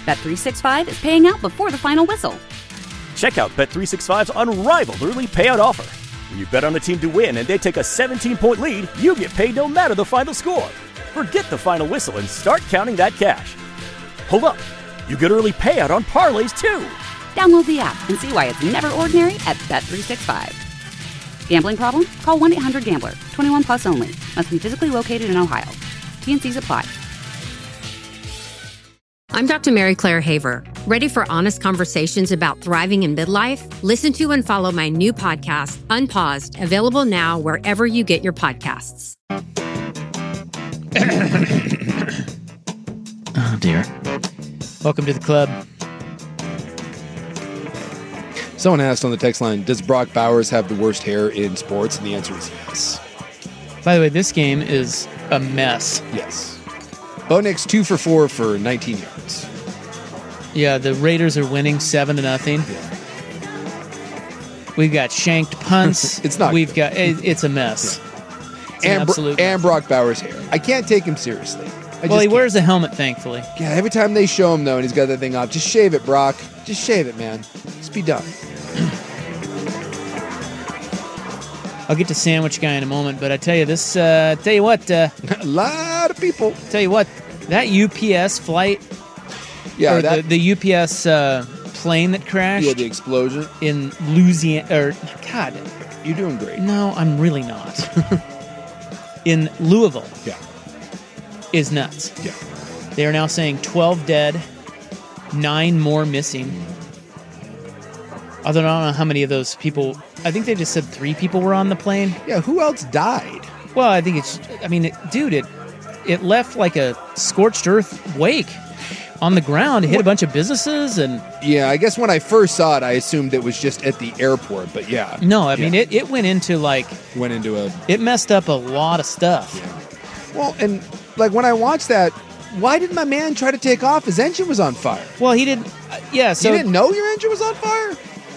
Bet365 is paying out before the final whistle. Check out Bet365's unrivaled early payout offer. When you bet on a team to win and they take a 17-point lead, you get paid no matter the final score. Forget the final whistle and start counting that cash. Hold up. You get early payout on parlays, too. Download the app and see why it's never ordinary at Bet365. Gambling problem? Call 1-800-GAMBLER. 21 plus only. Must be physically located in Ohio. T&Cs apply. I'm Dr. Mary Claire Haver. Ready for honest conversations about thriving in midlife? Listen to and follow my new podcast, Unpaused, available now wherever you get your podcasts. Oh, dear. Welcome to the club. Someone asked on the text line, does Brock Bowers have the worst hair in sports? And the answer is yes. By the way, this game is a mess. Yes. Bo Nix 2 for 4 for 19 yards. Yeah, the Raiders are winning 7-0. Yeah. We've got shanked punts. It's not We've good. got it's a mess. Yeah. It's an absolute and mess. Brock Bowers' hair. I can't take him seriously. Well, he wears a helmet, thankfully. Yeah, every time they show him, though, and he's got that thing off, just shave it, Brock. Just shave it, man. Just be done. I'll get to Sandwich Guy in a moment, but I tell you this. Tell you what. A lot of people. Tell you what. That UPS flight. Yeah, or the UPS plane that crashed. Yeah, the explosion in Louisiana. Or God, you're doing great. No, I'm really not. In Louisville. Yeah. Is nuts. Yeah. They are now saying 12 dead, 9 more missing. Although I don't know how many of those people. I think they just said 3 people were on the plane. Yeah, who else died? Well, I think it's. I mean, it left like a scorched earth wake on the ground. It hit a bunch of businesses and. Yeah, I guess when I first saw it, I assumed it was just at the airport. But yeah. No, I mean it went into like. It messed up a lot of stuff. Yeah. Well, and like when I watched that, why didn't my man try to take off? His engine was on fire. Well, he didn't. Yeah, so you didn't know your engine was on fire.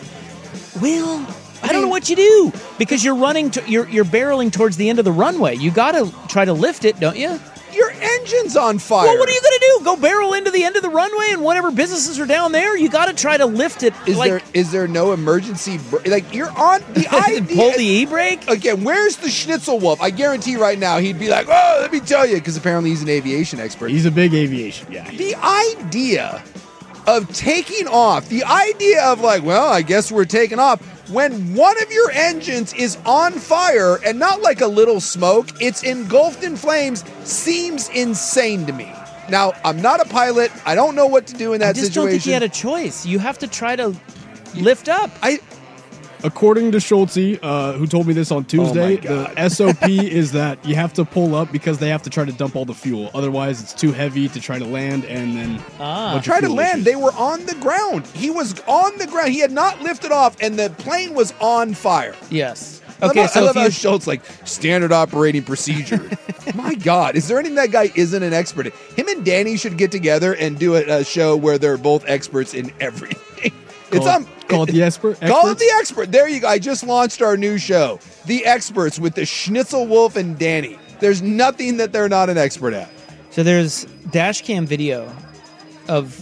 Well, I don't know what you do because you're running. You're barreling towards the end of the runway. You got to try to lift it, don't you? Your engine's on fire. Well, what are you going to do? Go barrel into the end of the runway and whatever businesses are down there? You got to try to lift it. Is there no emergency? Like you're on the idea. Pull the e-brake again. Where's the Schnitzel Wolf? I guarantee right now he'd be like, "Oh, let me tell you," because apparently he's an aviation expert. He's a big aviation guy. The idea of taking off, the idea of like, well, I guess we're taking off. When one of your engines is on fire and not like a little smoke, it's engulfed in flames, seems insane to me. Now, I'm not a pilot. I don't know what to do in that situation. I just don't think he had a choice. You have to try to lift up. According to Schulte, who told me this on Tuesday, the SOP is that you have to pull up because they have to try to dump all the fuel. Otherwise, it's too heavy to try to land and then try to land. They were on the ground. He was on the ground. He had not lifted off, and the plane was on fire. Yes. Okay, I love how Schultz like standard operating procedure. My God, is there anything that guy isn't an expert in? Him and Danny should get together and do a show where they're both experts in everything. Called The Expert? Call it The Expert. There you go. I just launched our new show, The Experts, with the Schnitzel Wolf and Danny. There's nothing that they're not an expert at. So there's dash cam video of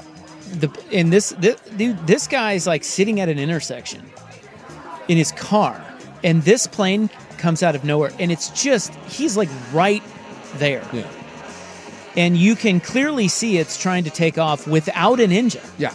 this guy's like sitting at an intersection in his car, and this plane comes out of nowhere, and it's just he's like right there. Yeah. And you can clearly see it's trying to take off without an engine. Yeah.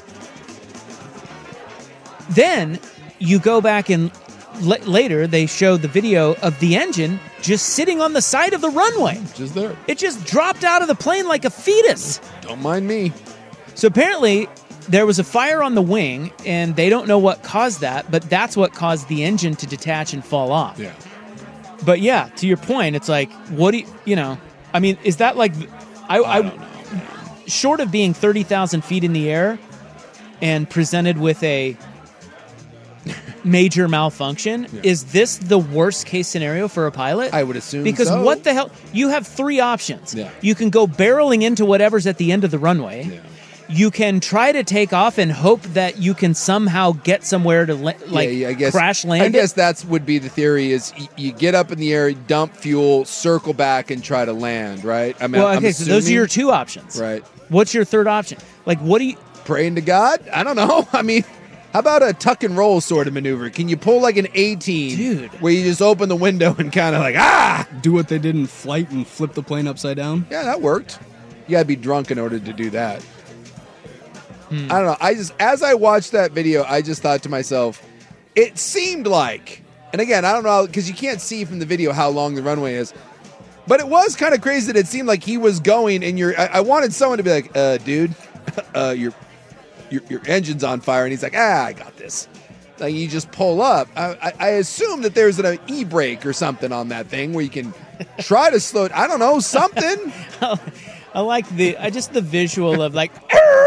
Then you go back and later they show the video of the engine just sitting on the side of the runway. Just there. It just dropped out of the plane like a fetus. Don't mind me. So apparently there was a fire on the wing, and they don't know what caused that, but that's what caused the engine to detach and fall off. Yeah. But yeah, to your point, it's like, what do you know? I mean, is that like... I don't know, man. Short of being 30,000 feet in the air and presented with a major malfunction, is this the worst case scenario for a pilot? I would assume because so. what the hell? You have 3 options. Yeah. You can go barreling into whatever's at the end of the runway. Yeah. You can try to take off and hope that you can somehow get somewhere to I guess, crash land. I guess that's would be the theory is you get up in the air, dump fuel, circle back, and try to land, right? I mean, well, okay, so those are your 2 options. Right. What's your third option? Like, what do you... praying to God. I don't know. I mean, how about a tuck and roll sort of maneuver? Can you pull like an A-team, Dude, where you just open the window and kind of like Do what they did in Flight and flip the plane upside down. Yeah, that worked. You gotta be drunk in order to do that. I don't know. As I watched that video, I just thought to myself, it seemed like, and again, I don't know, because you can't see from the video how long the runway is, but it was kind of crazy that it seemed like he was going, and I wanted someone to be like, dude, your engine's on fire, and he's like, I got this. Like, you just pull up. I assume that there's an e-brake or something on that thing where you can try to slow it. I don't know, something. I like the visual of like,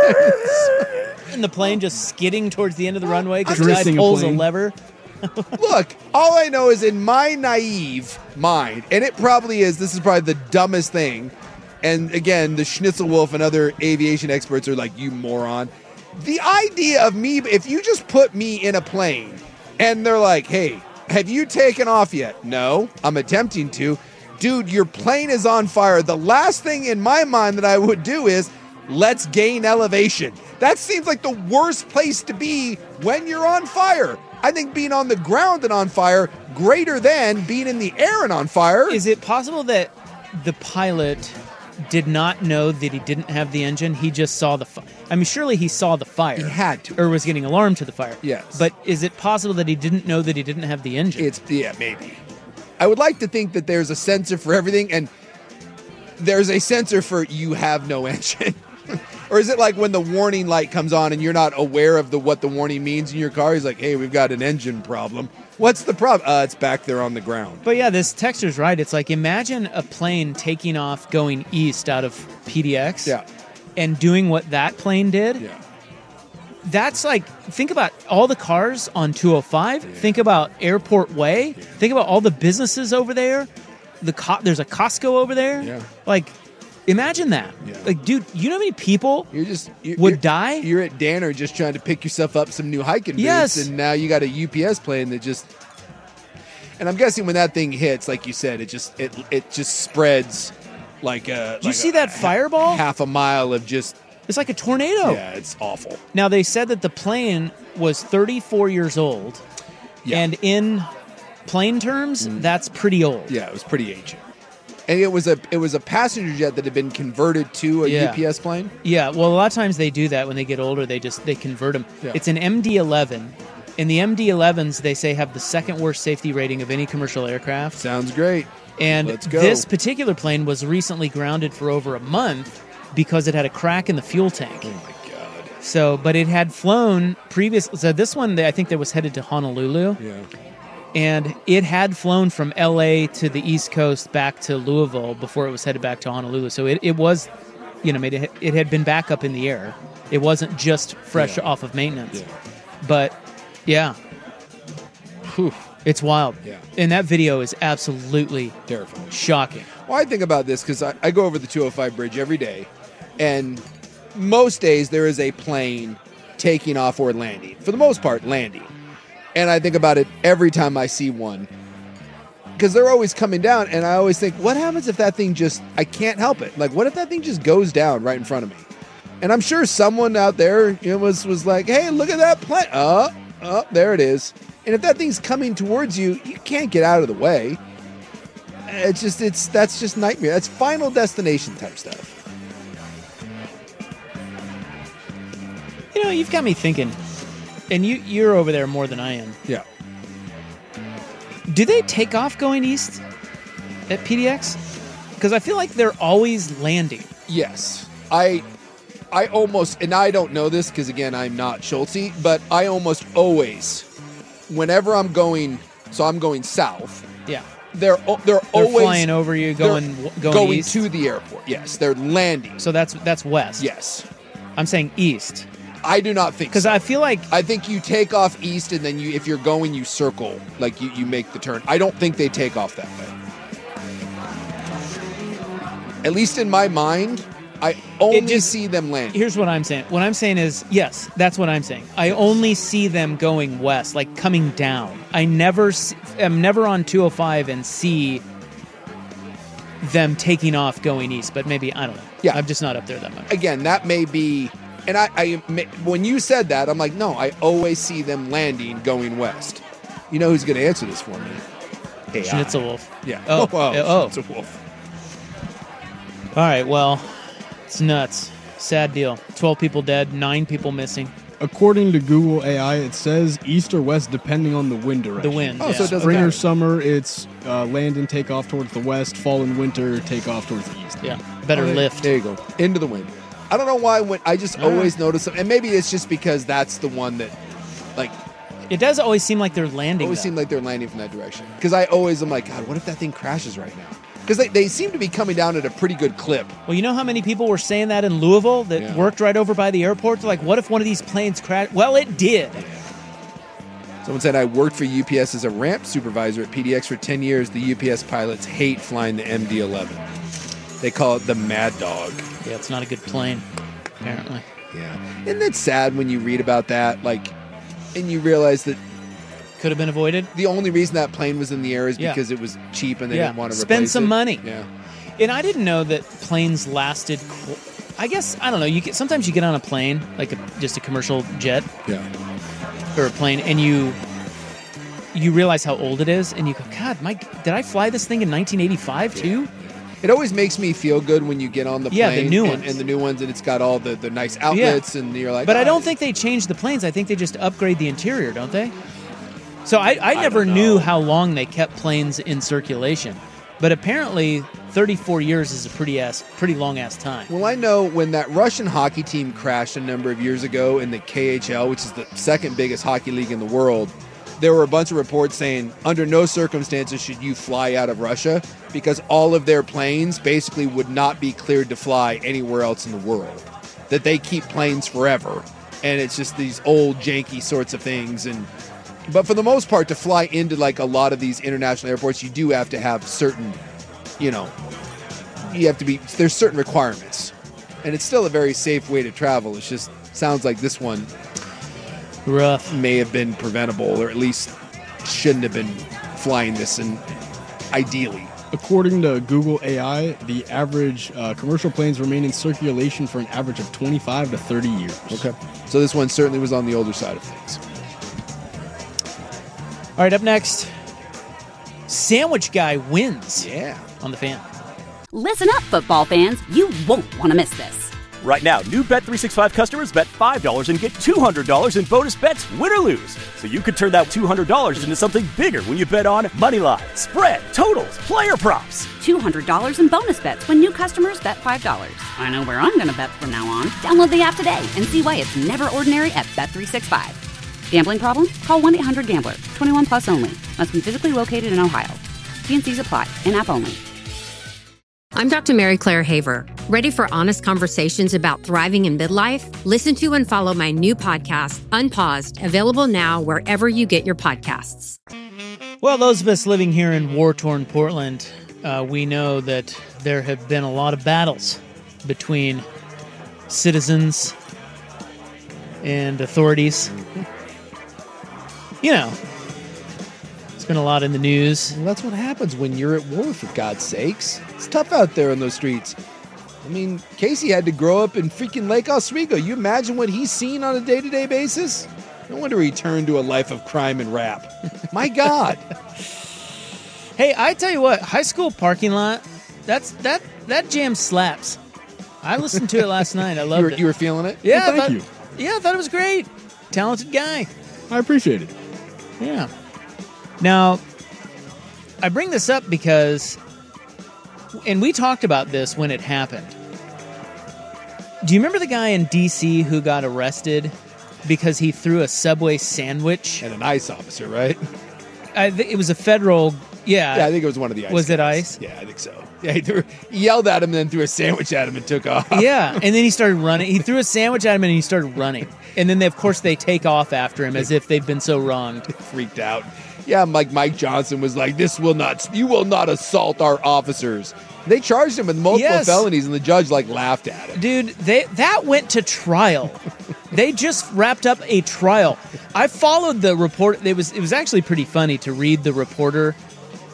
and the plane just skidding towards the end of the runway because the guy pulls a lever. Look, all I know is in my naive mind, and it probably is, this is probably the dumbest thing. And again, the Schnitzelwolf and other aviation experts are like, you moron. The idea of me, if you just put me in a plane and they're like, hey, have you taken off yet? No, I'm attempting to. Dude, your plane is on fire. The last thing in my mind that I would do is, let's gain elevation. That seems like the worst place to be when you're on fire. I think being on the ground and on fire, greater than being in the air and on fire. Is it possible that the pilot did not know that he didn't have the engine? He just saw the fire. I mean, surely he saw the fire. He had to. Or was getting alarmed to the fire. Yes. But is it possible that he didn't know that he didn't have the engine? Yeah, maybe. I would like to think that there's a sensor for everything, and there's a sensor for you have no engine. Or is it like when the warning light comes on and you're not aware of what the warning means in your car? He's like, hey, we've got an engine problem. What's the problem? It's back there on the ground. But yeah, this texter's right. It's like, imagine a plane taking off going east out of PDX and doing what that plane did. Yeah. That's like, think about all the cars on 205. Yeah. Think about Airport Way. Yeah. Think about all the businesses over there. There's a Costco over there. Yeah. Like, imagine that. Yeah. Like, dude, you know how many people would die? You're at Danner just trying to pick yourself up some new hiking boots, and now you got a UPS plane that just... And I'm guessing when that thing hits, like you said, it just spreads like a... Did you see that fireball? Half a mile of just... It's like a tornado. Yeah, it's awful. Now, they said that the plane was 34 years old, and in plane terms, that's pretty old. Yeah, it was pretty ancient. And it was a passenger jet that had been converted to a UPS plane? Yeah, well, a lot of times they do that when they get older. They convert them. Yeah. It's an MD-11. And the MD-11s, they say, have the second worst safety rating of any commercial aircraft. Sounds great. And let's go. This particular plane was recently grounded for over a month because it had a crack in the fuel tank. Oh, my God. So, but it had flown previously. So this one, I think that was headed to Honolulu. Yeah. And it had flown from L.A. to the East Coast back to Louisville before it was headed back to Honolulu. So it was, it had been back up in the air. It wasn't just fresh off of maintenance. Yeah. But, yeah. Whew. It's wild. Yeah. And that video is absolutely terrifying. Shocking. Well, I think about this because I go over the 205 bridge every day. And most days there is a plane taking off or landing. For the most part, landing. And I think about it every time I see one. Because they're always coming down, and I always think, what happens if that thing I can't help it. Like, what if that thing just goes down right in front of me? And I'm sure someone out there was like, hey, look at that plane. Oh, there it is. And if that thing's coming towards you, you can't get out of the way. That's just nightmare. That's Final Destination type stuff. You've got me thinking. And you're over there more than I am. Yeah. Do they take off going east at PDX? Because I feel like they're always landing. Yes. I almost, and I don't know this because, again, I'm not Schultze, but I almost always, whenever I'm going south. Yeah. They're always flying over you, going east? To the airport. Yes, they're landing. So that's west. Yes. I'm saying east. I do not think so. Because I feel like... I think you take off east, and then if you're going, you circle. Like, you make the turn. I don't think they take off that way. At least in my mind, I only see them landing. Here's what I'm saying. What I'm saying is, yes, that's what I'm saying. I only see them going west, like coming down. I'm never on 205 and see them taking off going east, but maybe, I don't know. Yeah. I'm just not up there that much. Again, that may be And I when you said that, I'm like, no, I always see them landing going west. You know who's going to answer this for me? AI. Schnitzelwolf. Yeah. Oh. Schnitzelwolf. All right, well, it's nuts. Sad deal. 12 people dead, 9 people missing. According to Google AI, it says east or west depending on the wind direction. The wind, Oh, yeah. so it doesn't Spring matter. or summer, it's land and take off towards the west. Fall and winter, take off towards the east. Yeah, better Okay, lift. There you go. Into the wind. I don't know why. I just always notice them, and maybe it's just because that's the one that, like, It does always seem like they're landing. always though. seem like they're landing from that direction. Because I always am like, God, what if that thing crashes right now? Because they seem to be coming down at a pretty good clip. Well, you know how many people were saying that in Louisville that Yeah. worked right over by the airport? They're like, what if one of these planes crashed? Well, it did. Someone said, I worked for UPS as a ramp supervisor at PDX for 10 years. The UPS pilots hate flying the MD-11. They call it the Mad Dog. Yeah, it's not a good plane, apparently. Yeah. Isn't it sad when you read about that, like, and you realize that Could have been avoided. the only reason that plane was in the air is Yeah. because it was cheap and they Yeah. didn't want to Spend replace some it. money. Yeah. And I didn't know that planes lasted. I guess, I don't know. Sometimes you get on a plane, like just a commercial jet Yeah. or a plane, and you realize how old it is, and you go, God, did I fly this thing in 1985 too? It always makes me feel good when you get on the plane. Yeah, the new and, ones. and the new ones, and it's got all the nice outlets, and you're like, But I "Oh, don't think they change the planes. I think they just upgrade the interior, don't they? So I never don't knew know. how long they kept planes in circulation. But apparently 34 years is a pretty long-ass time. Well, I know when that Russian hockey team crashed a number of years ago in the KHL, which is the second biggest hockey league in the world, there were a bunch of reports saying under no circumstances should you fly out of Russia because all of their planes basically would not be cleared to fly anywhere else in the world. That they keep planes forever. And it's just these old janky sorts of things. But for the most part, to fly into like a lot of these international airports, you do have to have certain, there's certain requirements. And it's still a very safe way to travel. It just sounds like this one Rough. may have been preventable, or at least shouldn't have been flying this, and ideally. According to Google AI, the average commercial planes remain in circulation for an average of 25 to 30 years. Okay. So this one certainly was on the older side of things. All right, up next, Sandwich Guy wins Yeah. on the Fan. Listen up, football fans. You won't want to miss this. Right now, new Bet365 customers bet $5 and get $200 in bonus bets, win or lose. So you could turn that $200 into something bigger when you bet on moneyline, spread, totals, player props. $200 in bonus bets when new customers bet $5. I know where I'm going to bet from now on. Download the app today and see why it's never ordinary at Bet365. Gambling problem? Call 1-800-GAMBLER. 21 plus only. Must be physically located in Ohio. T&Cs apply. In-app only. I'm Dr. Mary Claire Haver. Ready for honest conversations about thriving in midlife? Listen to and follow my new podcast, Unpaused, available now wherever you get your podcasts. Well, those of us living here in war-torn Portland, we know that there have been a lot of battles between citizens and authorities. It's been a lot in the news. Well, that's what happens when you're at war, for God's sakes. It's tough out there in those streets. I mean, Casey had to grow up in freaking Lake Oswego. You imagine what he's seen on a day-to-day basis? No wonder he turned to a life of crime and rap. My God. Hey, I tell you what, high school parking lot, that jam slaps. I listened to it last night. I loved it. You were feeling it? Yeah, Well, thank you. Yeah, I thought it was great. Talented guy. I appreciate it. Yeah. Now, I bring this up because, and we talked about this when it happened. Do you remember the guy in D.C. who got arrested because he threw a Subway sandwich? And an ICE officer, right? It was a federal, Yeah, I think it was one of the ICE Was it guys. ICE? Yeah, I think so. Yeah, he yelled at him and then threw a sandwich at him and took off. Yeah, and then he started running. He threw a sandwich at him and he started running. And then, of course, they take off after him as if they've been so wronged. Freaked out. Yeah, like Mike Johnson was like, you will not assault our officers. They charged him with multiple felonies, and the judge laughed at him. Dude, that went to trial. They just wrapped up a trial. I followed the report. It was actually pretty funny to read the reporter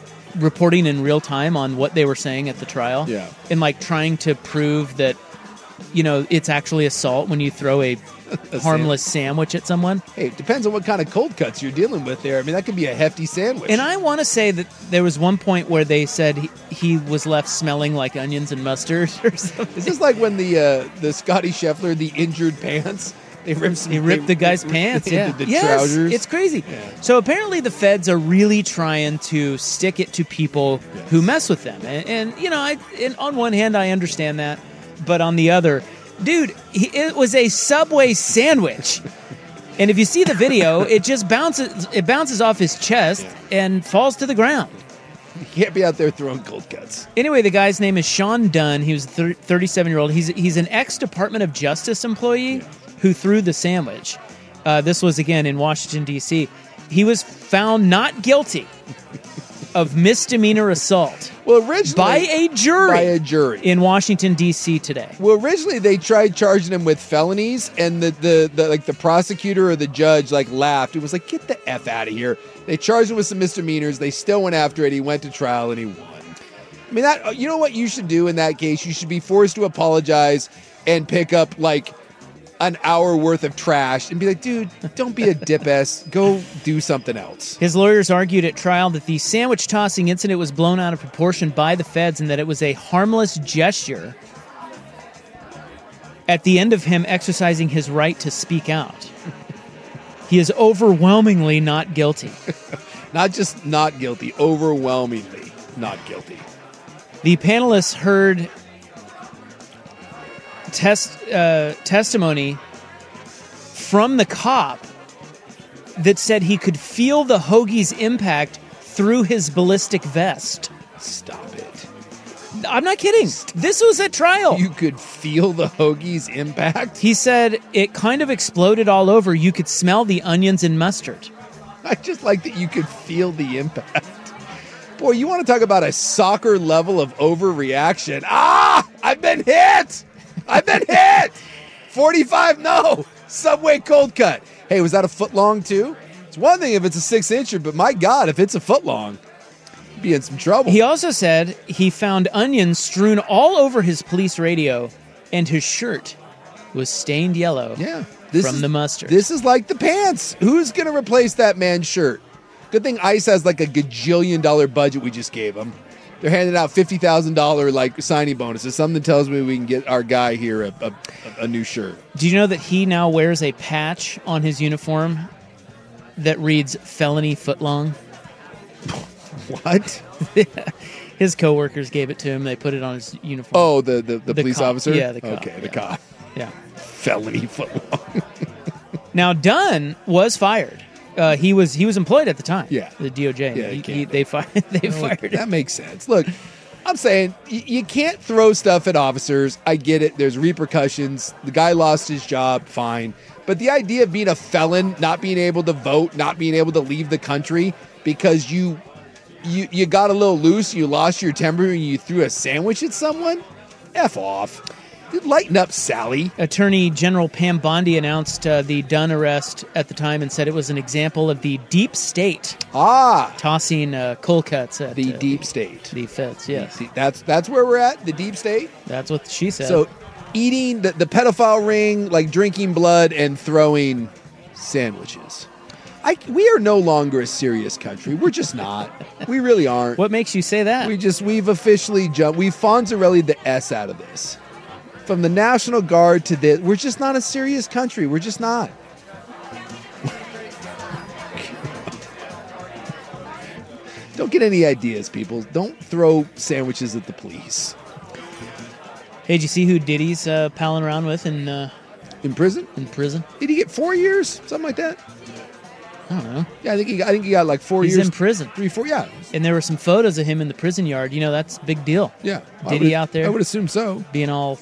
reporting in real time on what they were saying at the trial. Yeah. And trying to prove that it's actually assault when you throw a harmless sandwich at someone. Hey, it depends on what kind of cold cuts you're dealing with there. I mean, that could be a hefty sandwich. And I want to say that there was one point where they said he was left smelling like onions and mustard or something. Is this like when the Scotty Scheffler, the injured pants? He ripped the guy's pants, yeah. The trousers. It's crazy. Yeah. So apparently the feds are really trying to stick it to people who mess with them. And on one hand, I understand that. But on the other, dude, it was a Subway sandwich. And if you see the video, it just bounces off his chest and falls to the ground. You can't be out there throwing cold cuts. Anyway, the guy's name is Sean Dunn. He was a 37-year-old. He's an ex-Department of Justice employee who threw the sandwich. This was, again, in Washington, D.C. He was found not guilty of misdemeanor assault by a jury in Washington, D.C. today. Well, originally they tried charging him with felonies, and the prosecutor or the judge laughed. It was like, get the F out of here. They charged him with some misdemeanors. They still went after it. He went to trial and he won. I mean, you know what you should do in that case? You should be forced to apologize and pick up an hour worth of trash and be like, dude, don't be a dip-ass. Go do something else. His lawyers argued at trial that the sandwich tossing incident was blown out of proportion by the feds and that it was a harmless gesture at the end of him exercising his right to speak out. He is overwhelmingly not guilty. Not just not guilty, overwhelmingly not guilty. The panelists heard testimony from the cop that said he could feel the hoagie's impact through his ballistic vest. Stop it. I'm not kidding. This was at trial. You could feel the hoagie's impact? He said it kind of exploded all over. You could smell the onions and mustard. I just like that you could feel the impact. Boy, you want to talk about a soccer level of overreaction. I've been hit! 45, no. Subway cold cut. Hey, was that a foot long too? It's one thing if it's a 6-incher, but my God, if it's a foot long, you'd be in some trouble. He also said he found onions strewn all over his police radio, and his shirt was stained yellow from the mustard. This is like the pants. Who's going to replace that man's shirt? Good thing ICE has a gajillion-dollar budget we just gave him. They're handing out $50,000 signing bonuses. Something tells me we can get our guy here a new shirt. Do you know that he now wears a patch on his uniform that reads "felony footlong"? What? His coworkers gave it to him. They put it on his uniform. Oh, the police cop. officer? Yeah, the cop. Okay, the cop. Yeah. Felony footlong. Now, Dunn was fired. He was employed at the time. Yeah. The DOJ. Yeah, they fired him. That makes sense. Look, I'm saying you can't throw stuff at officers. I get it. There's repercussions. The guy lost his job. Fine. But the idea of being a felon, not being able to vote, not being able to leave the country because you got a little loose, you lost your temper, and you threw a sandwich at someone? F off. Dude, lighten up, Sally. Attorney General Pam Bondi announced the Dunn arrest at the time and said it was an example of the deep state tossing cold cuts at the deep state. The feds, yes. That's where we're at, the deep state? That's what she said. So eating the pedophile ring, drinking blood, and throwing sandwiches. We are no longer a serious country. We're just not. We really aren't. What makes you say that? We've officially jumped. We've Fonzarelli'd the S out of this. From the National Guard to this, we're just not a serious country. We're just not. Don't get any ideas, people. Don't throw sandwiches at the police. Hey, did you see who Diddy's palling around with in prison? In prison? Did he get 4 years? Something like that? I don't know. Yeah, I think he got 4 years. He's in prison. 3, 4, yeah. And there were some photos of him in the prison yard. That's a big deal. Yeah. Diddy out there. I would assume so. Being all,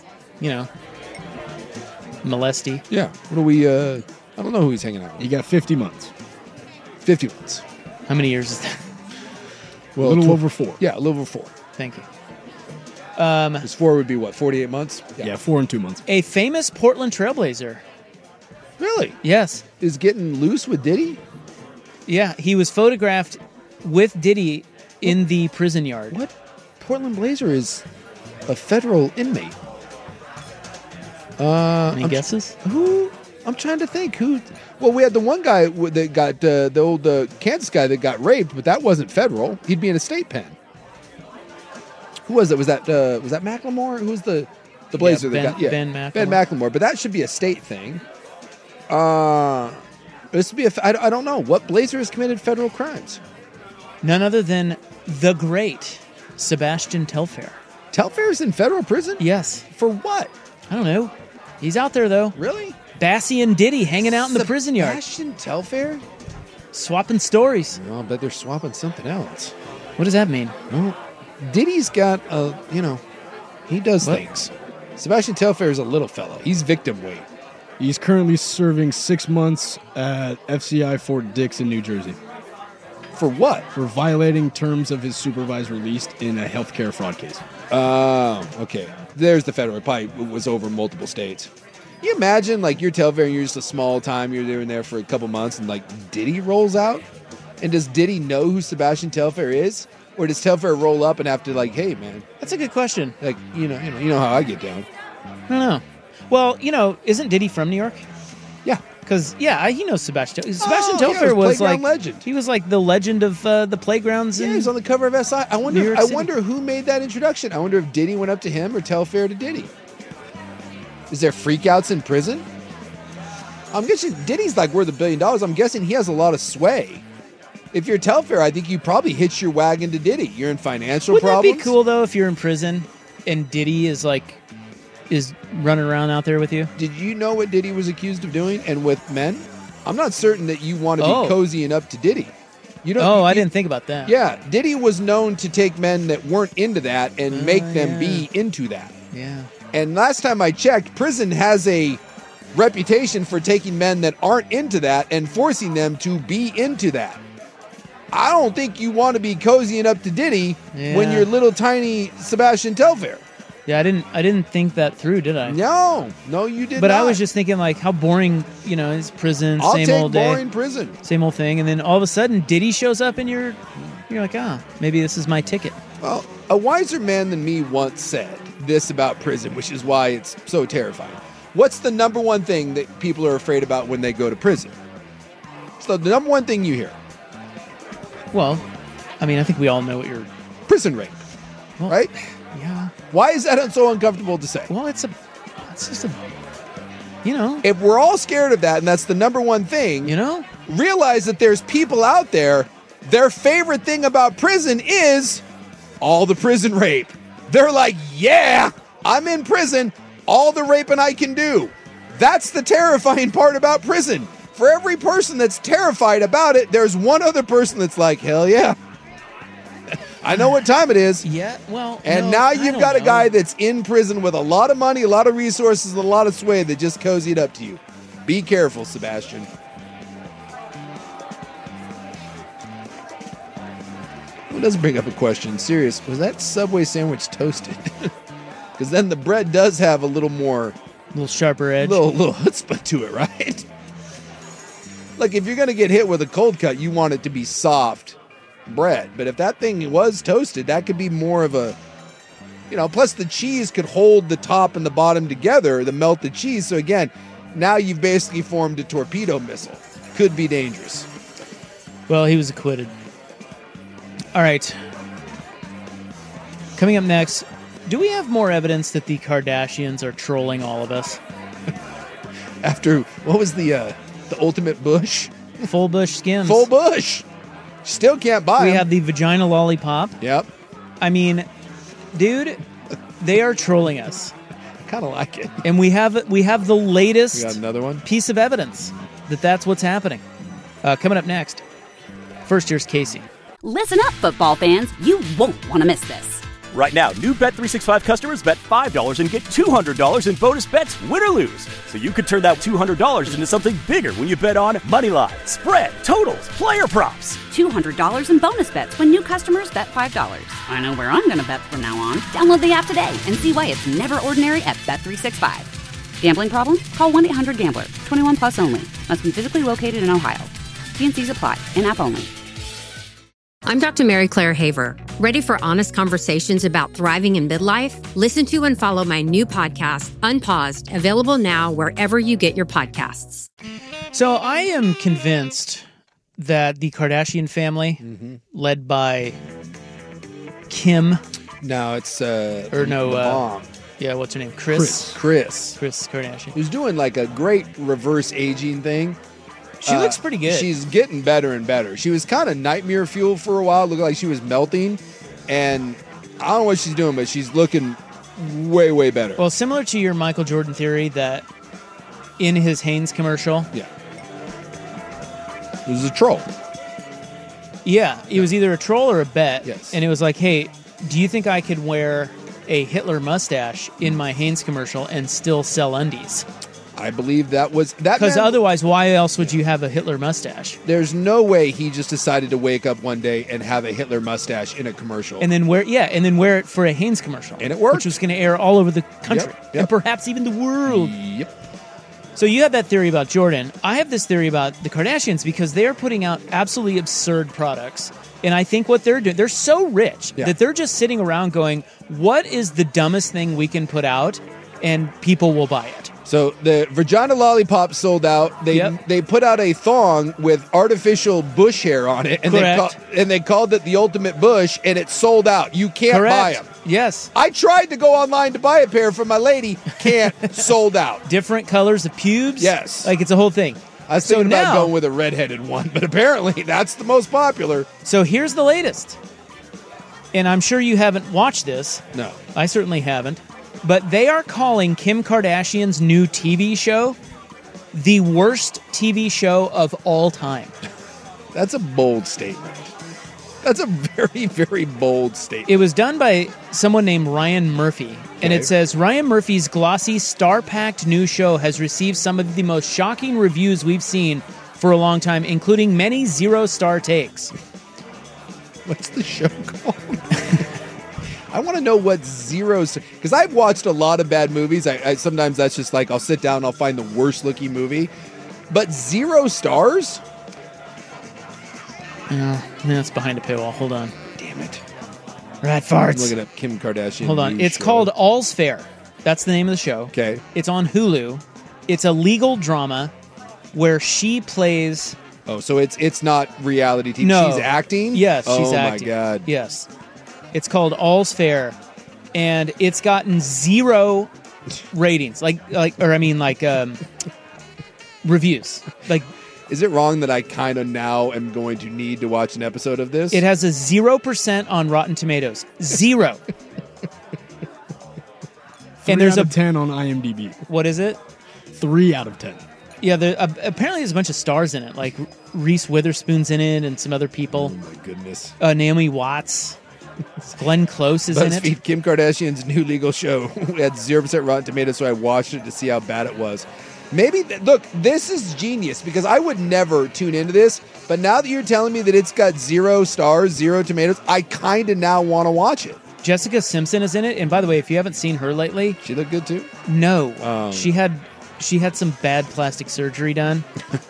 molesty. Yeah. What do we, I don't know who he's hanging out with. You got 50 months. 50 months. How many years is that? Well, a little over 4. Yeah, a little over 4. Thank you. Because 4 would be what, 48 months? Yeah, 4 and 2 months. A famous Portland Trailblazer. Really? Yes. Is getting loose with Diddy? Yeah, he was photographed with Diddy in the prison yard. What? Portland Blazer is a federal inmate. Any guesses? Who? I'm trying to think. Who? Well, we had the one guy that got the old Kansas guy that got raped, but that wasn't federal. He'd be in a state pen. Who was it? Was that Macklemore? Who was the Blazer that got? Yeah, Ben Macklemore. Ben Macklemore. But that should be a state thing. This would be I don't know what Blazer has committed federal crimes. None other than the great Sebastian Telfair. Telfair's in federal prison? Yes. For what? I don't know. He's out there though. Really? Bassie and Diddy hanging out in the prison yard. Sebastian Telfair? Swapping stories. Well, I bet they're swapping something else. What does that mean? Well, Diddy's got he does things. Sebastian Telfair is a little fella. He's victim weight. He's currently serving 6 months at FCI Fort Dix in New Jersey. For what? For violating terms of his supervised release in a healthcare fraud case. Oh, okay. There's the federal. It probably was over multiple states. Can you imagine, like, you're Telfair and you're just a small time, you're doing there for a couple months, and, like, Diddy rolls out? And does Diddy know who Sebastian Telfair is? Or does Telfair roll up and have to, like, hey, man, That's a good question. like, you know how I get down. I don't know. Well, isn't Diddy from New York? Yeah. Because, he knows Sebastian. Sebastian yeah, Telfair he was was like Playground legend. He was like the legend of the playgrounds. Yeah, in he's on the cover of SI. I New wonder York City. who made that introduction. I wonder if Diddy went up to him or Telfair to Diddy. Is there freakouts in prison? I'm guessing Diddy's like worth $1 billion. I'm guessing he has a lot of sway. If you're Telfair, I think you probably hitch your wagon to Diddy. You're in financial Wouldn't problems. that be cool though if you're in prison and Diddy is running around out there with you? Did you know what Diddy was accused of doing and with men? I'm not certain that you want to be cozying up to Diddy. You don't. I didn't think about that. Yeah, Diddy was known to take men that weren't into that and make them be into that. Yeah. And last time I checked, prison has a reputation for taking men that aren't into that and forcing them to be into that. I don't think you want to be cozying up to Diddy when you're little tiny Sebastian Telfair. Yeah, I didn't think that through, did I? No, you did But not. I was just thinking like how boring, is prison, I'll same take old day. boring prison. Same old thing, and then all of a sudden Diddy shows up and you're like, maybe this is my ticket. Well, a wiser man than me once said this about prison, which is why it's so terrifying. What's the number one thing that people are afraid about when they go to prison? So the number one thing you hear. Well, I mean, I think we all know what you're... Prison rape, right? Yeah. Why is that so uncomfortable to say? Well, it's just a... If we're all scared of that and that's the number one thing, realize that there's people out there, their favorite thing about prison is all the prison rape. They're like, yeah, I'm in prison, all the raping I can do. That's the terrifying part about prison. For every person that's terrified about it, there's one other person that's like, hell yeah. I know what time it is. Yeah, well... And now you've got a guy that's in prison with a lot of money, a lot of resources, and a lot of sway that just cozied up to you. Be careful, Sebastian. Who does bring up a question? Serious, was that Subway sandwich toasted? Because then the bread does have a little more... A little sharper edge. Little chutzpah to it, right? Like, if you're going to get hit with a cold cut, you want it to be soft bread. But if that thing was toasted, that could be more of a... plus the cheese could hold the top and the bottom together, the melted cheese. So again, now you've basically formed a torpedo missile. Could be dangerous. Well, he was acquitted. All right. Coming up next, do we have more evidence that the Kardashians are trolling all of us? After, what was the ultimate bush? Full bush Skims. Full bush. Still can't buy We them. have the vagina lollipop. Yep. I mean, dude, they are trolling us. Kind of like it. And we have the latest We got another one? piece of evidence that that's what's happening. Coming up next. First, here's Casey. Listen up, football fans. You won't want to miss this. Right now, new Bet365 customers bet $5 and get $200 in bonus bets, win or lose. So you could turn that $200 into something bigger when you bet on moneyline, spread, totals, player props. $200 in bonus bets when new customers bet $5. I know where I'm going to bet from now on. Download the app today and see why it's never ordinary at Bet365. Gambling problem? Call 1-800-GAMBLER. 21 plus only. Must be physically located in Ohio. T&Cs apply. In-app only. I'm Dr. Mary Claire Haver. Ready for honest conversations about thriving in midlife? Listen to and follow my new podcast, Unpaused, available now wherever you get your podcasts. So I am convinced that the Kardashian family, led by Kim, No, it's or no, the mom. yeah, what's her name? Kris Kardashian. Who's doing like a great reverse aging thing. She looks pretty good. She's getting better and better. She was kind of nightmare fuel for a while. Looked like she was melting. And I don't know what she's doing, but she's looking way, way better. Well, similar to your Michael Jordan theory that in his Hanes commercial, Yeah. It was a troll. yeah, it was either a troll or a bet. Yes. And it was like, hey, do you think I could wear a Hitler mustache in my Hanes commercial and still sell undies? I believe that was that. Because man- otherwise, why else would you have a Hitler mustache? There's no way he just decided to wake up one day and have a Hitler mustache in a commercial. And then wear it for a Hanes commercial. And it worked. Which was going to air all over the country. Yep. And perhaps even the world. Yep. So you have that theory about Jordan. I have this theory about the Kardashians because they are putting out absolutely absurd products. And I think what they're doing, they're so rich that they're just sitting around going, what is the dumbest thing we can put out? And people will buy it. So the Vagina Lollipop sold out. They put out a thong with artificial bush hair on it, and they called it the Ultimate Bush, and it sold out. You can't buy them. Yes. I tried to go online to buy a pair for my lady. Can't. Sold out. Different colors of pubes. Yes. Like it's a whole thing. I was thinking about going with a redheaded one, but apparently that's the most popular. So here's the latest. And I'm sure you haven't watched this. No. I certainly haven't. But they are calling Kim Kardashian's new TV show the worst TV show of all time. That's a bold statement. That's a very, very bold statement. It was done by someone named Ryan Murphy. And it says, Ryan Murphy's glossy, star-packed new show has received some of the most shocking reviews we've seen for a long time, including many zero-star takes. What's the show called? I want to know what because I've watched a lot of bad movies. I sometimes that's just like I'll sit down and I'll find the worst looking movie. But 0 stars? No, it's behind a paywall. Hold on. Damn it. Rat farts. I'm looking up Kim Kardashian. Hold on. new It's show. called All's Fair. That's the name of the show. Okay. It's on Hulu. It's a legal drama where she plays... Oh, so it's not reality TV. No. She's acting? Yes, she's acting. Oh, my God. Yes. It's called All's Fair, and it's gotten 0 ratings. Reviews. Like, is it wrong that I kind of now am going to need to watch an episode of this? It has a 0% on Rotten Tomatoes. 0. And there's 3 out of 10 on IMDb. What is it? 3 out of 10. Yeah, apparently there's a bunch of stars in it, like Reese Witherspoon's in it and some other people. Oh, my goodness. Naomi Watts. Glenn Close is in it. BuzzFeed, Kim Kardashian's new legal show had 0% Rotten Tomatoes, so I watched it to see how bad it was. Maybe, look, this is genius because I would never tune into this, but now that you're telling me that it's got 0 stars, 0 tomatoes, I kind of now want to watch it. Jessica Simpson is in it, and by the way, if you haven't seen her lately... She looked good too? No. She had some bad plastic surgery done.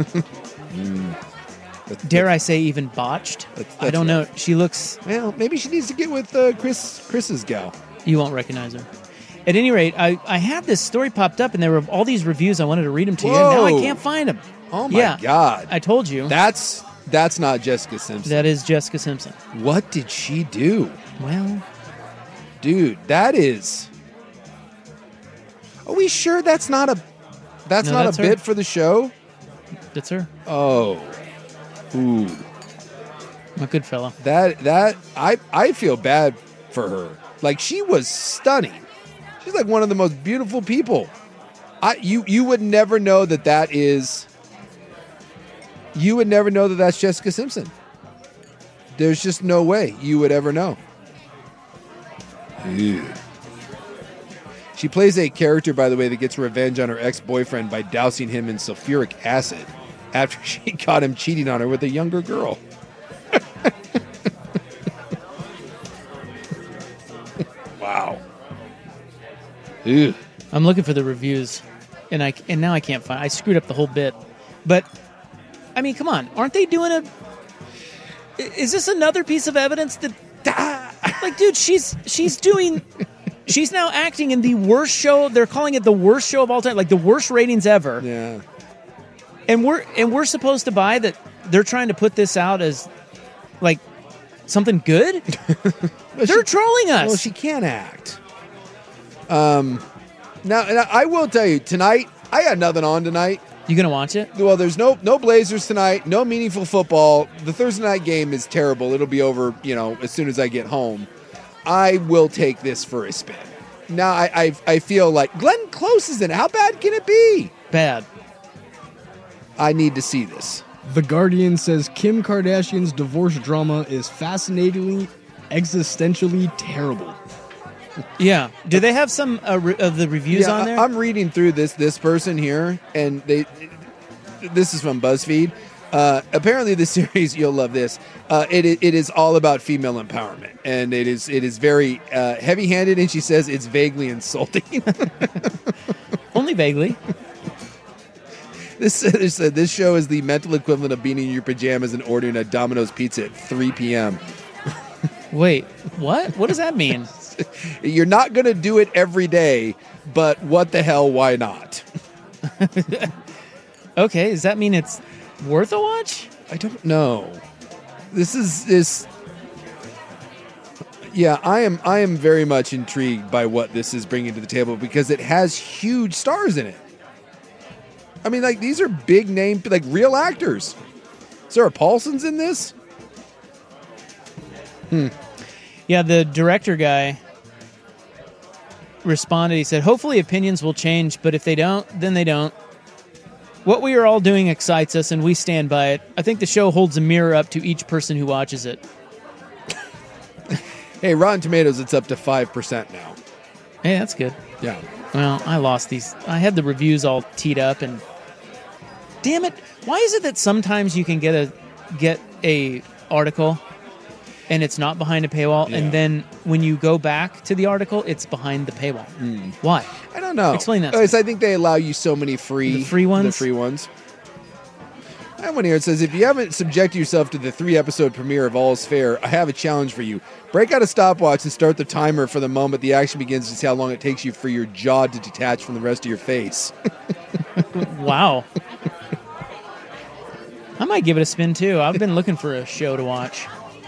Dare I say even botched? That's I don't know. She looks... Well, maybe she needs to get with Chris's gal. You won't recognize her. At any rate, I had this story popped up, and there were all these reviews. I wanted to read them to you, and now I can't find them. Oh, my God. I told you. That's not Jessica Simpson. That is Jessica Simpson. What did she do? Well... Dude, that is... Are we sure that's not a... That's not a bit for the show? That's her. Oh. Ooh. A good fellow. I feel bad for her. Like, she was stunning. She's like one of the most beautiful people. You would never know that is... You would never know that that's Jessica Simpson. There's just no way you would ever know. Ew. She plays a character, by the way, that gets revenge on her ex-boyfriend by dousing him in sulfuric acid after she caught him cheating on her with a younger girl. Wow. Ew. I'm looking for the reviews, and now I can't find. I screwed up the whole bit, but I mean, come on, aren't they doing a? is this another piece of evidence that, like, dude, she's now acting in the worst show. They're calling it the worst show of all time, like the worst ratings ever. Yeah. And we're supposed to buy that they're trying to put this out as like something good. They're trolling us. Well, she can't act. Now, and I will tell you, tonight, I got nothing on tonight. You gonna watch it? Well, there's no Blazers tonight, no meaningful football. The Thursday night game is terrible. It'll be over, as soon as I get home. I will take this for a spin. Now, I feel like Glenn Close is in it. How bad can it be? Bad. I need to see this. The Guardian says Kim Kardashian's divorce drama is fascinatingly, existentially terrible. Yeah. Do they have some of the reviews on there? I'm reading through this person here, and this is from BuzzFeed. Apparently, the series, you'll love this. It is all about female empowerment, and it is very heavy-handed. And she says it's vaguely insulting. Only vaguely. This show is the mental equivalent of being in your pajamas and ordering a Domino's pizza at 3 p.m. Wait, what? What does that mean? You're not going to do it every day, but what the hell, why not? Okay, does that mean it's worth a watch? I don't know. Yeah, I am very much intrigued by what this is bringing to the table because it has huge stars in it. I mean, like, these are big name, like, real actors. Sarah Paulson's in this? Yeah, the director guy responded. He said, hopefully opinions will change, but if they don't, then they don't. What we are all doing excites us, and we stand by it. I think the show holds a mirror up to each person who watches it. Hey, Rotten Tomatoes, it's up to 5% now. Hey, that's good. Yeah. Well, I lost these. I had the reviews all teed up, and damn it, why is it that sometimes you can get a article and it's not behind a paywall, and then when you go back to the article, it's behind the paywall? Why? I don't know. Explain that. I think they allow you so many The free ones? The free ones. I have one here. It says, if you haven't subjected yourself to the 3-episode premiere of All's Fair, I have a challenge for you. Break out a stopwatch and start the timer for the moment the action begins to see how long it takes you for your jaw to detach from the rest of your face. Wow. I might give it a spin, too. I've been looking for a show to watch.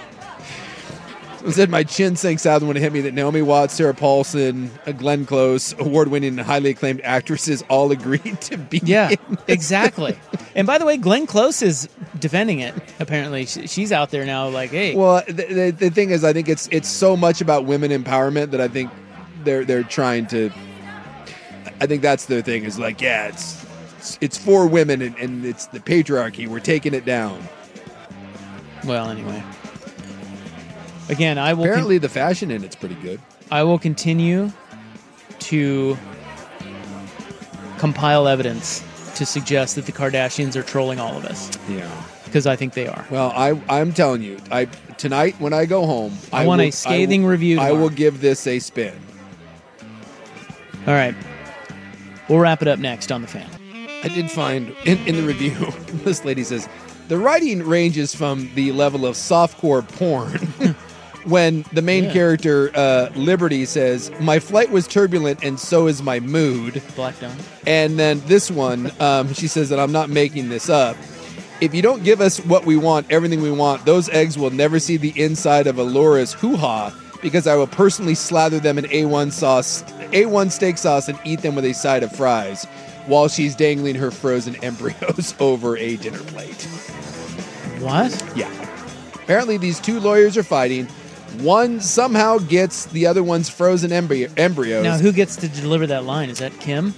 It said my chin sinks out when it hit me that Naomi Watts, Sarah Paulson, Glenn Close, award-winning and highly acclaimed actresses all agreed to be in. Exactly. And by the way, Glenn Close is defending it, apparently. She's out there now like, hey. Well, the thing is, I think it's so much about women empowerment that I think they're trying to... I think that's their thing, is like, yeah, it's for women and it's the patriarchy. We're taking it down. Well, anyway. Again, I will... Apparently the fashion in it's pretty good. I will continue to compile evidence to suggest that the Kardashians are trolling all of us. Yeah. Because I think they are. Well, I'm telling you, tonight when I go home... I want a scathing review. I will give this a spin. All right. We'll wrap it up next on The Fan. I did find in the review, this lady says, the writing ranges from the level of softcore porn... when the main character, Liberty, says, my flight was turbulent and so is my mood. Black Dawn. And then this one, she says that I'm not making this up. If you don't give us what we want, everything we want, those eggs will never see the inside of Alora's hoo-ha because I will personally slather them in A1 steak sauce and eat them with a side of fries while she's dangling her frozen embryos over a dinner plate. What? Yeah. Apparently these two lawyers are fighting. One somehow gets the other one's frozen embryos. Now, who gets to deliver that line? Is that Kim?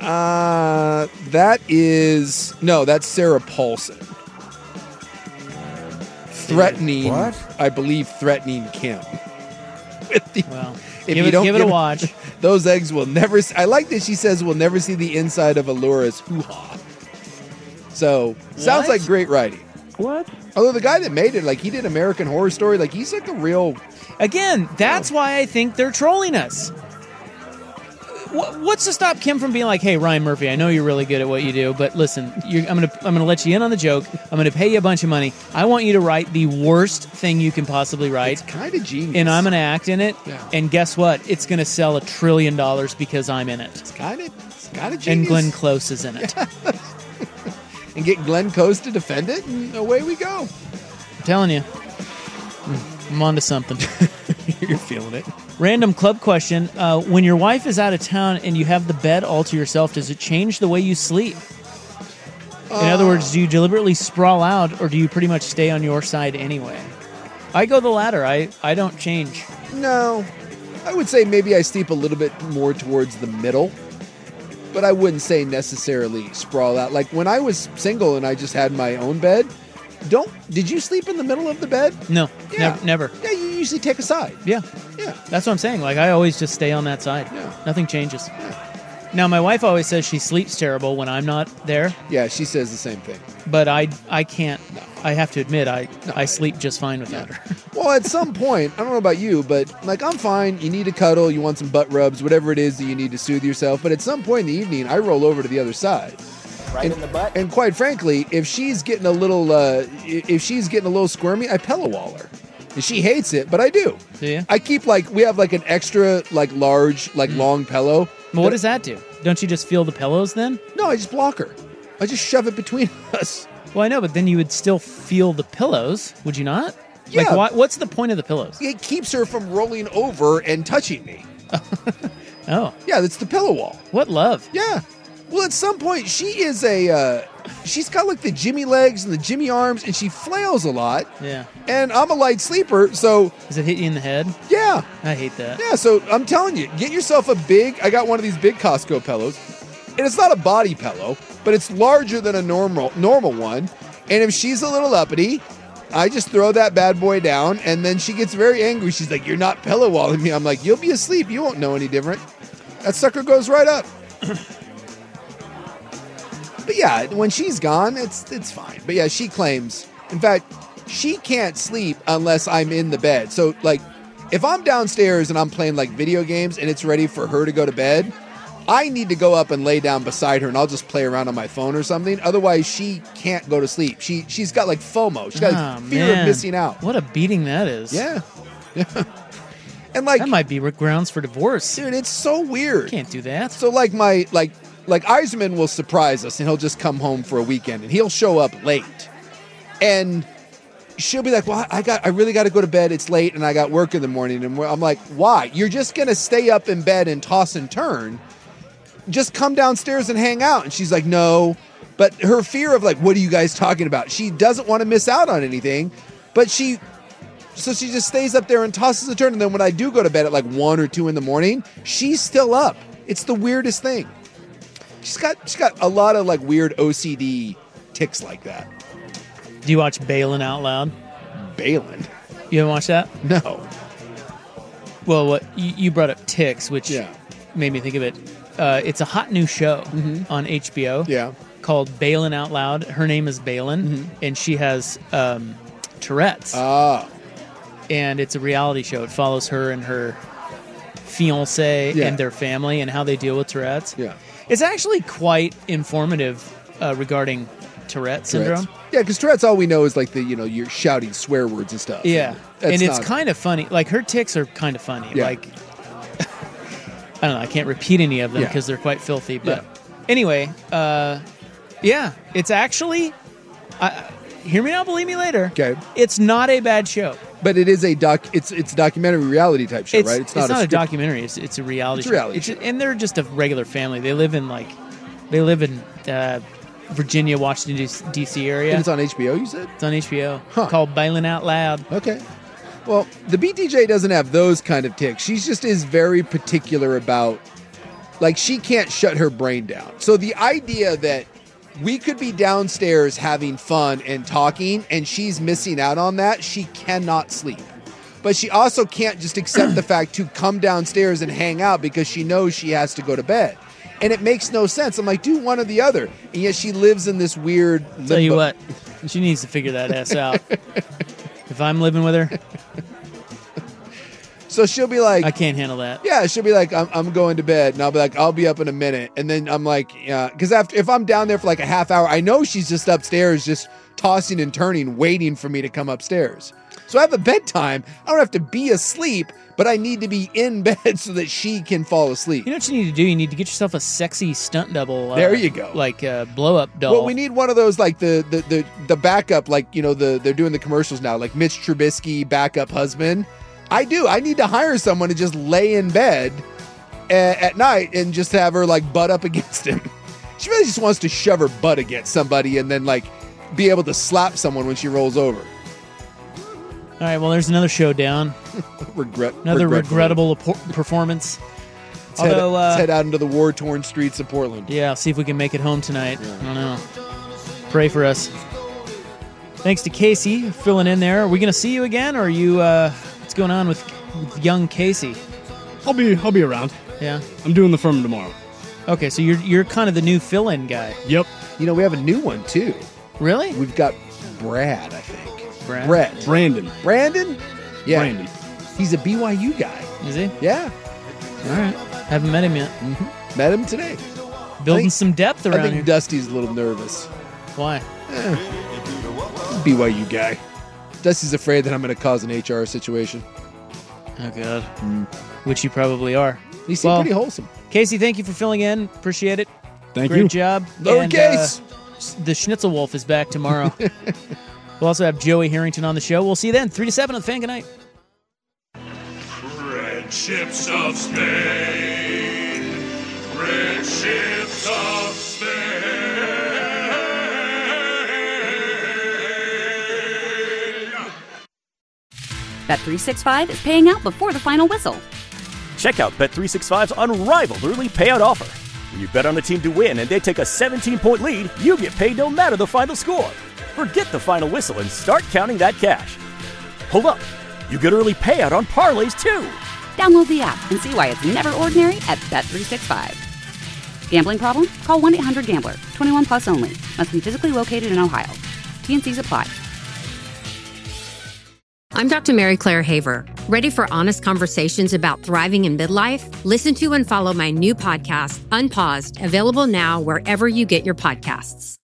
That's Sarah Paulson. Threatening, what? I believe, threatening Kim. Well, give it a watch. Those eggs will never... I like that she says we'll never see the inside of Alora's hoo-ha. So, sounds like great writing. What? Although the guy that made it, like, he did American Horror Story, like, he's like a real... Again, that's why I think they're trolling us. What's to stop Kim from being like, "Hey, Ryan Murphy, I know you're really good at what you do, but listen, I'm gonna let you in on the joke. I'm gonna pay you a bunch of money. I want you to write the worst thing you can possibly write. It's kind of genius. And I'm gonna act in it. Yeah. And guess what? It's gonna sell $1 trillion because I'm in it. It's kind of genius. And Glenn Close is in it. And get Glenn Close to defend it, and away we go. I'm telling you, I'm onto something. You're feeling it. Random club question. When your wife is out of town and you have the bed all to yourself, does it change the way you sleep? In other words, do you deliberately sprawl out, or do you pretty much stay on your side anyway? I go the latter. I don't change. No. I would say maybe I sleep a little bit more towards the middle, but I wouldn't say necessarily sprawl out. Like when I was single and I just had my own bed, did you sleep in the middle of the bed? No, Yeah. never. Yeah, you usually take a side. Yeah, Yeah. that's what I'm saying. Like I always just stay on that side. Yeah. Nothing changes. Now my wife always says she sleeps terrible when I'm not there, Yeah, she says the same thing. but I can't. I have to admit I sleep just fine without her. Well, at some point, I don't know about you, but like I'm fine. You need a cuddle, you want some butt rubs, whatever it is that you need to soothe yourself. But at some point in the evening, I roll over to the other side. Right in the butt. And quite frankly, if she's getting a little squirmy, I pillow wall her. And she hates it, but I do. Do you? I keep we have like an extra large long pillow. Well, what does that do? Don't you just feel the pillows then? No, I just block her. I just shove it between us. Well, I know, but then you would still feel the pillows, would you not? Yeah. Like, what's the point of the pillows? It keeps her from rolling over and touching me. Oh, Yeah, that's the pillow wall. what love? Yeah. Well, at some point, she is she's got like the Jimmy legs and the Jimmy arms, and she flails a lot. Yeah. And I'm a light sleeper, so Does it hit you in the head? yeah. I hate that. Yeah, so I'm telling you, get yourself I got one of these big Costco pillows, and it's not a body pillow, but it's larger than a normal one. And if she's a little uppity, I just throw that bad boy down, and then she gets very angry. She's like, "You're not pillow walling me." I'm like, "You'll be asleep. You won't know any different." That sucker goes right up. But yeah, when she's gone, it's fine. But yeah, she claims, in fact, she can't sleep unless I'm in the bed. So like, if I'm downstairs and I'm playing like video games and it's ready for her to go to bed, I need to go up and lay down beside her and I'll just play around on my phone or something. Otherwise, she can't go to sleep. She's got like FOMO. She's got like, fear of missing out. What a beating that is. Yeah. And like, That might be grounds for divorce. dude, it's so weird. Can't do that. So like like Eiserman will surprise us and he'll just come home for a weekend and he'll show up late. And she'll be like, "Well, I really got to go to bed. It's late and I got work in the morning." And I'm like, "Why? You're just going to stay up in bed and toss and turn. Just come downstairs and hang out." And she's like, "No." But her fear of like, "What are you guys talking about?" She doesn't want to miss out on anything, but so she just stays up there and tosses and turns. And then when I do go to bed at like 1 or 2 in the morning, she's still up. It's the weirdest thing. She's got a lot of like weird OCD tics like that. Do you watch Balin Out Loud? Balin? You haven't watched that? No. Well, what you brought up ticks, which Yeah. made me think of it. It's a hot new show on HBO. Yeah. Called Balin Out Loud. Her name is Balin, and she has Tourette's. Ah. And it's a reality show. It follows her and her fiance Yeah. and their family and how they deal with Tourette's. Yeah. It's actually quite informative regarding Tourette syndrome. Yeah, because Tourette's, all we know is like you're shouting swear words and stuff. Yeah. That's And it's not- kind of funny. Like, her tics are kind of funny. Yeah. Like, I don't know. I can't repeat any of them Yeah. because they're quite filthy. But Yeah. anyway, yeah, it's actually, hear me now, believe me later. Okay. It's not a bad show. But it is it's a documentary reality type show, right? It's not a script. documentary. It's a reality It's a show. reality show. And they're just a regular family. They live in Virginia, Washington, D.C. area. And it's on HBO, you said? It's on HBO. Huh. Called Bailing Out Loud. Okay. Well, the BTJ doesn't have those kind of tics. She just is very particular about, like, she can't shut her brain down. So the idea that we could be downstairs having fun and talking, and she's missing out on that, she cannot sleep. But she also can't just accept the fact to come downstairs and hang out because she knows she has to go to bed. And it makes no sense. I'm like, do one or the other. And yet she lives in this weird limbo. Tell you what, she needs to figure that ass out. If I'm living with her, So she'll be like, I can't handle that. yeah, she'll be like, I'm going to bed. And I'll be like, I'll be up in a minute. And then I'm like, yeah, because if I'm down there for like a half hour, I know she's just upstairs, just tossing and turning, waiting for me to come upstairs. So I have a bedtime. I don't have to be asleep, but I need to be in bed so that she can fall asleep. You know what you need to do? You need to get yourself a sexy stunt double. There you go. Like a blow-up doll. Well, we need one of those, like the backup, like, you know, they're doing the commercials now, like Mitch Trubisky backup husband. I need to hire someone to just lay in bed at night and just have her like butt up against him. She really just wants to shove her butt against somebody and then like be able to slap someone when she rolls over. All right, well, there's another showdown. Another regrettable performance. Let's head out into the war-torn streets of Portland. Yeah, I'll see if we can make it home tonight. Yeah. I don't know. Pray for us. Thanks to Casey for filling in there. Are we going to see you again, or are you? What's going on with young Casey? I'll be around. Yeah, I'm doing the firm tomorrow. Okay, so you're kind of the new fill-in guy. Yep. You know, we have a new one too. Really? We've got Brad, I think. Brandon. Yeah. Brandon. He's a BYU guy. Is he? Yeah. All right. Haven't met him yet. Mm-hmm. Met him today. Building some depth around here. I think here. Dusty's a little nervous. Why? BYU guy. Dusty's afraid that I'm going to cause an HR situation. Oh, God. Which you probably are. He seemed pretty wholesome. Casey, thank you for filling in. Appreciate it. Thank you. Great job. Lowercase. The Schnitzel Wolf is back tomorrow. We'll also have Joey Harrington on the show. We'll see you then. 3 to 7 on the Fan. Good night. Red ships of Spain. Red ships of Spain. Bet365 is paying out before the final whistle. Check out Bet365's unrivaled early payout offer. When you bet on a team to win and they take a 17-point lead, you get paid no matter the final score. Forget the final whistle and start counting that cash. Hold up. You get early payout on parlays too. Download the app and see why it's never ordinary at Bet365. Gambling problem? Call 1-800-GAMBLER. 21 plus only. Must be physically located in Ohio. T&Cs apply. I'm Dr. Mary Claire Haver. Ready for honest conversations about thriving in midlife? Listen to and follow my new podcast, Unpaused, available now wherever you get your podcasts.